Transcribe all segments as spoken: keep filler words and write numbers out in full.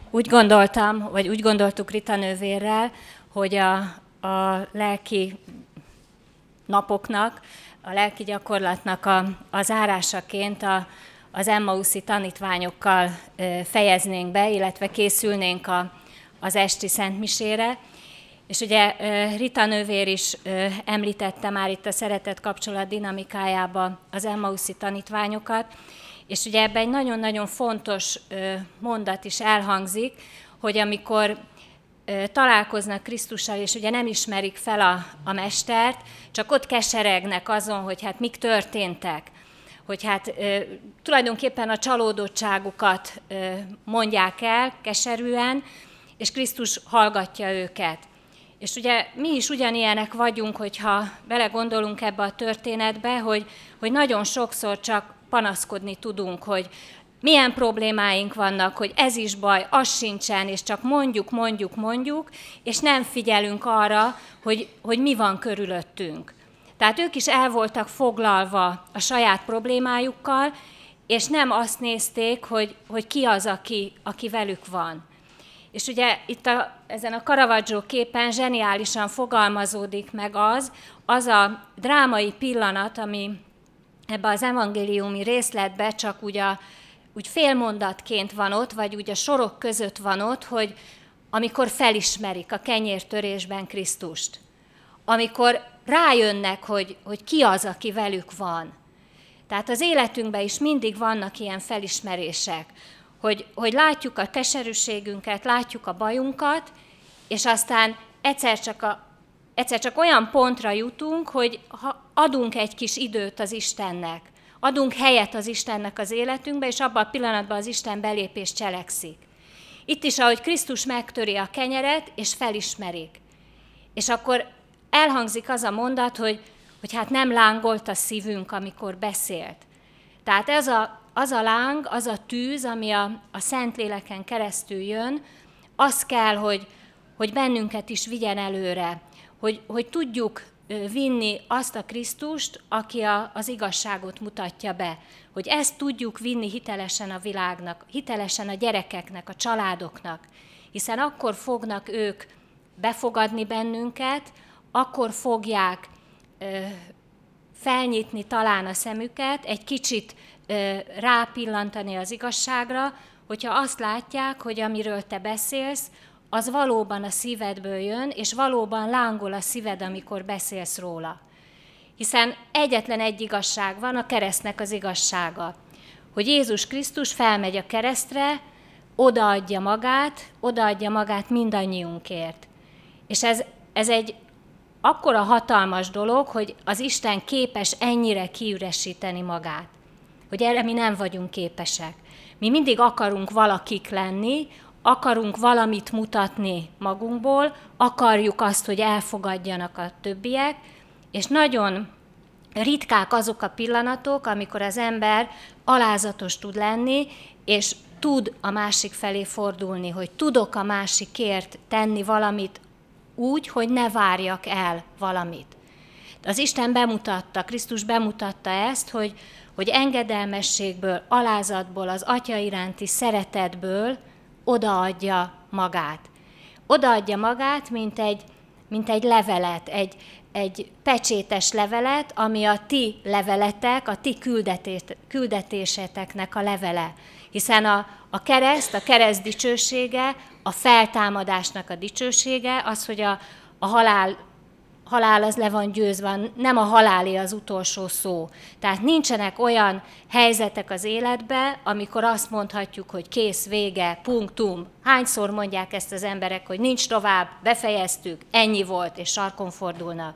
Úgy gondoltam, vagy úgy gondoltuk Rita nővérrel, hogy a, a lelki napoknak, a lelki gyakorlatnak a, a zárásaként a, az Emmauszi tanítványokkal fejeznénk be, illetve készülnénk a, az esti szentmisére. És ugye Rita nővér is említette már itt a szeretet kapcsolat dinamikájába az Emmauszi tanítványokat, és ugye ebben egy nagyon-nagyon fontos mondat is elhangzik, hogy amikor találkoznak Krisztussal, és ugye nem ismerik fel a, a mestert, csak ott keseregnek azon, hogy hát mik történtek, hogy hát tulajdonképpen a csalódottságukat mondják el keserűen, és Krisztus hallgatja őket. És ugye mi is ugyanilyenek vagyunk, hogyha belegondolunk ebbe a történetbe, hogy, hogy nagyon sokszor csak panaszkodni tudunk, hogy milyen problémáink vannak, hogy ez is baj, az sincsen, és csak mondjuk, mondjuk, mondjuk, és nem figyelünk arra, hogy, hogy mi van körülöttünk. Tehát ők is el voltak foglalva a saját problémájukkal, és nem azt nézték, hogy, hogy ki az, aki, aki velük van. És ugye itt a, ezen a Caravaggio képen zseniálisan fogalmazódik meg az, az a drámai pillanat, ami ebbe az evangéliumi részletbe csak úgy, a, úgy félmondatként van ott, vagy úgy a sorok között van ott, hogy amikor felismerik a kenyértörésben Krisztust, amikor rájönnek, hogy, hogy ki az, aki velük van. Tehát az életünkben is mindig vannak ilyen felismerések, hogy, hogy látjuk a keserűségünket, látjuk a bajunkat, és aztán egyszer csak, a, egyszer csak olyan pontra jutunk, hogy ha adunk egy kis időt az Istennek, adunk helyet az Istennek az életünkbe, és abban a pillanatban az Isten belép és cselekszik. Itt is, ahogy Krisztus megtöri a kenyeret, és felismerik. És akkor elhangzik az a mondat, hogy, hogy hát nem lángolt a szívünk, amikor beszélt. Tehát ez a Az a láng, az a tűz, ami a, a Szentléleken keresztül jön, az kell, hogy, hogy bennünket is vigyen előre, hogy, hogy tudjuk vinni azt a Krisztust, aki a, az igazságot mutatja be, hogy ezt tudjuk vinni hitelesen a világnak, hitelesen a gyerekeknek, a családoknak, hiszen akkor fognak ők befogadni bennünket, akkor fogják ö, felnyitni talán a szemüket, egy kicsit rápillantani az igazságra, hogyha azt látják, hogy amiről te beszélsz, az valóban a szívedből jön, és valóban lángol a szíved, amikor beszélsz róla. Hiszen egyetlen egy igazság van, a keresztnek az igazsága. Hogy Jézus Krisztus felmegy a keresztre, odaadja magát, odaadja magát mindannyiunkért. És ez, ez egy akkora hatalmas dolog, hogy az Isten képes ennyire kiüresíteni magát. Hogy erre mi nem vagyunk képesek. Mi mindig akarunk valakik lenni, akarunk valamit mutatni magunkból, akarjuk azt, hogy elfogadjanak a többiek, és nagyon ritkák azok a pillanatok, amikor az ember alázatos tud lenni, és tud a másik felé fordulni, hogy tudok a másikért tenni valamit úgy, hogy ne várjak el valamit. Az Isten bemutatta, Krisztus bemutatta ezt, hogy hogy engedelmességből, alázatból, az Atya iránti szeretetből odaadja magát. Odaadja magát, mint egy, mint egy levelet, egy, egy pecsétes levelet, ami a ti leveletek, a ti küldetéseteknek a levele. Hiszen a, a kereszt, a kereszt dicsősége, a feltámadásnak a dicsősége, az, hogy a, a halál halál az le van győzve, nem a halálé az utolsó szó. Tehát nincsenek olyan helyzetek az életben, amikor azt mondhatjuk, hogy kész, vége, punktum. Hányszor mondják ezt az emberek, hogy nincs tovább, befejeztük, ennyi volt, és sarkon fordulnak,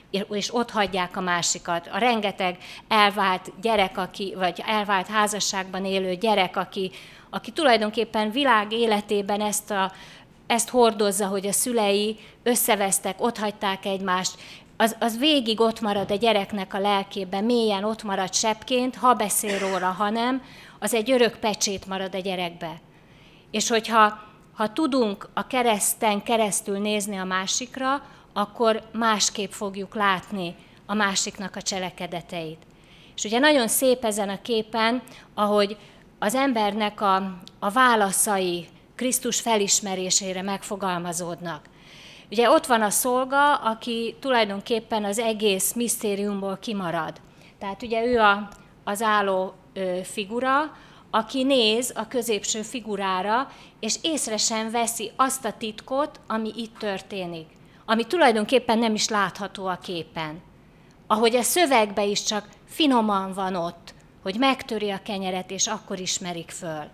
és ott hagyják a másikat. A rengeteg elvált gyerek, aki, vagy elvált házasságban élő gyerek, aki, aki tulajdonképpen világ életében ezt a ezt hordozza, hogy a szülei összevesztek, otthagyták egymást, az, az végig ott marad a gyereknek a lelkében, mélyen ott marad sebbként, ha beszél róla, ha nem, az egy örök pecsét marad a gyerekbe. És hogyha ha tudunk a kereszten keresztül nézni a másikra, akkor másképp fogjuk látni a másiknak a cselekedeteit. És ugye nagyon szép ezen a képen, ahogy az embernek a, a válaszai Krisztus felismerésére megfogalmazódnak. Ugye ott van a szolga, aki tulajdonképpen az egész misztériumból kimarad. Tehát ugye ő a, az álló ö, figura, aki néz a középső figurára, és észre sem veszi azt a titkot, ami itt történik, ami tulajdonképpen nem is látható a képen. Ahogy a szövegben is csak finoman van ott, hogy megtöri a kenyeret, és akkor ismerik föl.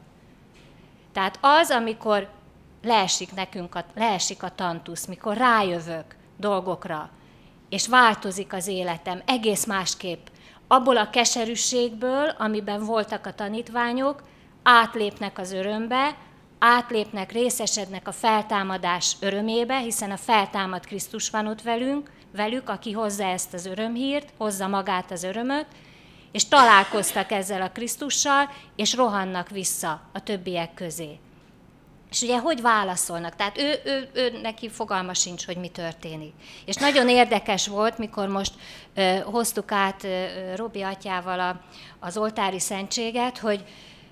Tehát az, amikor leesik nekünk, a, leesik a tantusz, mikor rájövök dolgokra, és változik az életem egész másképp, abból a keserűségből, amiben voltak a tanítványok, átlépnek az örömbe, átlépnek, részesednek a feltámadás örömébe, hiszen a feltámad Krisztus van ott velünk, velük, aki hozza ezt az örömhírt, hozza magát az örömöt, és találkoztak ezzel a Krisztussal, és rohannak vissza a többiek közé. És ugye hogy válaszolnak? Tehát ő, ő, ő neki fogalma sincs, hogy mi történik. És nagyon érdekes volt, mikor most ö, hoztuk át ö, Robi atyával a, az oltári szentséget, hogy,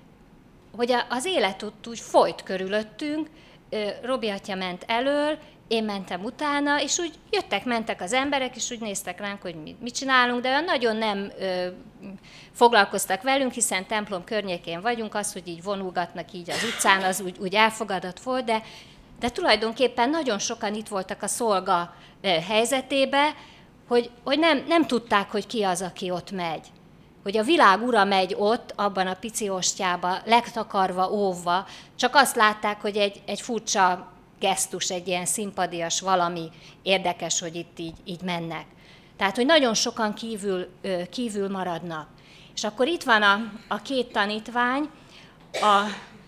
hogy a, az élet ott úgy folyt körülöttünk, ö, Robi atya ment elől, én mentem utána, és úgy jöttek, mentek az emberek, és úgy néztek ránk, hogy mit, mit csinálunk, de olyan nagyon nem ö, foglalkoztak velünk, hiszen templom környékén vagyunk, az, hogy így vonulgatnak így az utcán, az úgy, úgy elfogadott volt, de, de tulajdonképpen nagyon sokan itt voltak a szolga ö, helyzetébe, hogy, hogy nem, nem tudták, hogy ki az, aki ott megy. Hogy a világ ura megy ott, abban a pici ostyába, legtakarva, óvva, csak azt látták, hogy egy, egy furcsa gesztus, egy ilyen szimpadias valami érdekes, hogy itt így, így mennek. Tehát, hogy nagyon sokan kívül, kívül maradnak. És akkor itt van a, a két tanítvány, a,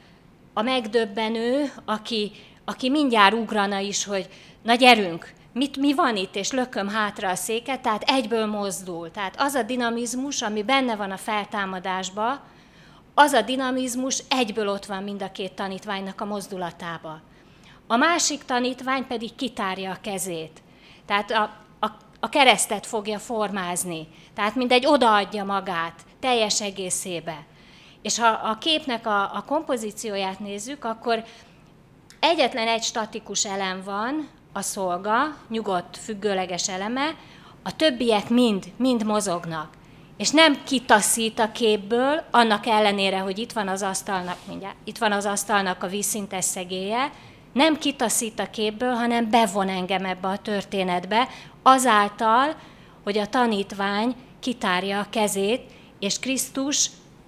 a megdöbbenő, aki, aki mindjárt ugrana is, hogy na gyerünk, mit, mi van itt, és lököm hátra a széket, tehát egyből mozdul. Tehát az a dinamizmus, ami benne van a feltámadásban, az a dinamizmus egyből ott van mind a két tanítványnak a mozdulatába. A másik tanítvány pedig kitárja a kezét. Tehát a, a, a keresztet fogja formázni. Tehát mindegy odaadja magát teljes egészébe. És ha a képnek a, a kompozícióját nézzük, akkor egyetlen egy statikus elem van, a szolga, nyugodt, függőleges eleme, a többiek mind, mind mozognak. És nem kitaszít a képből, annak ellenére, hogy itt van az asztalnak, mindjárt, itt van az asztalnak a vízszintes szegélye, nem kitaszít a képből, hanem bevon engem ebbe a történetbe, azáltal, hogy a tanítvány kitárja a kezét, és Krisztus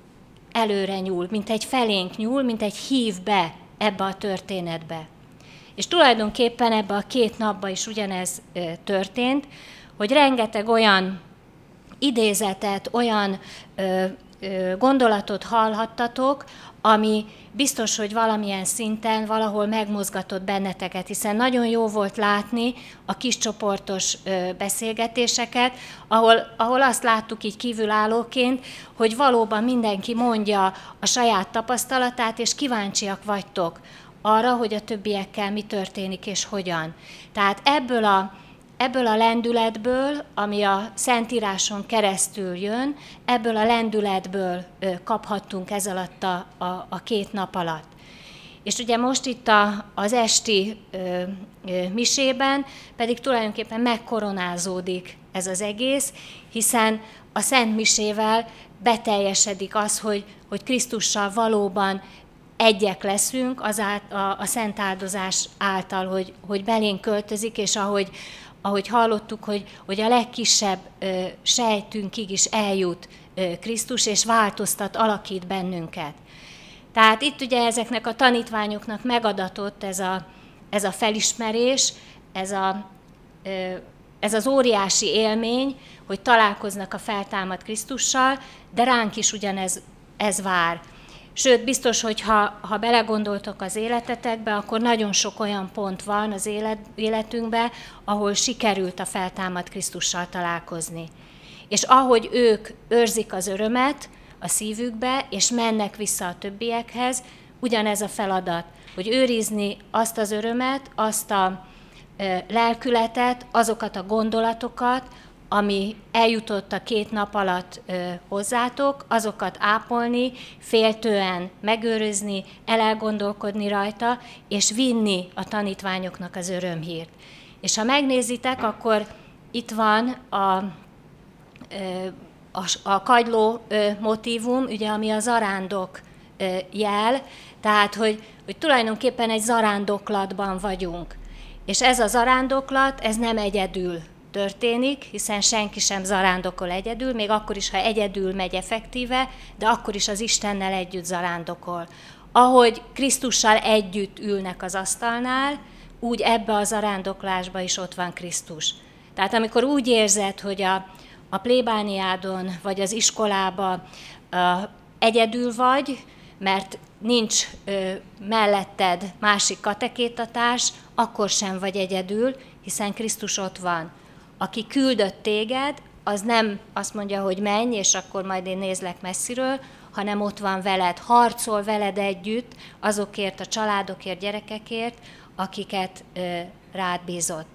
előre nyúl, mint egy felénk nyúl, mint egy hív be ebbe a történetbe. És tulajdonképpen ebbe a két napban is ugyanez történt, hogy rengeteg olyan idézetet, olyan ö, ö, gondolatot hallhattatok, ami biztos, hogy valamilyen szinten valahol megmozgatott benneteket, hiszen nagyon jó volt látni a kiscsoportos ö, beszélgetéseket, ahol, ahol azt láttuk így kívülállóként, hogy valóban mindenki mondja a saját tapasztalatát, és kíváncsiak vagytok arra, hogy a többiekkel mi történik és hogyan. Tehát ebből a Ebből a lendületből, ami a Szentíráson keresztül jön, ebből a lendületből kaphattunk ez alatt a, a, a két nap alatt. És ugye most itt a, az esti ö, ö, misében pedig tulajdonképpen megkoronázódik ez az egész, hiszen a Szent Misével beteljesedik az, hogy, hogy Krisztussal valóban egyek leszünk az át, a, a szent áldozás által, hogy, hogy belénk költözik, és ahogy ahogy hallottuk, hogy, hogy a legkisebb ö, sejtünkig is eljut ö, Krisztus, és változtat, alakít bennünket. Tehát itt ugye ezeknek a tanítványoknak megadatott ez a, ez a felismerés, ez, a, ö, ez az óriási élmény, hogy találkoznak a feltámadt Krisztussal, de ránk is ugyanez ez vár. Sőt, biztos, hogy ha, ha belegondoltok az életetekbe, akkor nagyon sok olyan pont van az élet, életünkben, ahol sikerült a feltámadt Krisztussal találkozni. És ahogy ők őrzik az örömet a szívükbe, és mennek vissza a többiekhez, ugyanez a feladat, hogy őrizni azt az örömet, azt a e, lelkületet, azokat a gondolatokat, ami eljutott a két nap alatt ö, hozzátok, azokat ápolni, féltően megőrizni, elgondolkodni rajta, és vinni a tanítványoknak az örömhírt. És ha megnézitek, akkor itt van a, ö, a, a kagyló ö, motívum, ugye, ami a zarándok ö, jel, tehát, hogy, hogy tulajdonképpen egy zarándoklatban vagyunk. És ez a zarándoklat, ez nem egyedül történik, hiszen senki sem zarándokol egyedül, még akkor is, ha egyedül megy effektíve, de akkor is az Istennel együtt zarándokol. Ahogy Krisztussal együtt ülnek az asztalnál, úgy ebbe a zarándoklásba is ott van Krisztus. Tehát amikor úgy érzed, hogy a, a plébániádon vagy az iskolába uh, egyedül vagy, mert nincs ö, melletted másik katekétatárs, akkor sem vagy egyedül, hiszen Krisztus ott van. Aki küldött téged, az nem azt mondja, hogy menj, és akkor majd én nézlek messziről, hanem ott van veled, harcol veled együtt azokért a családokért, gyerekekért, akiket ö, rád bízott.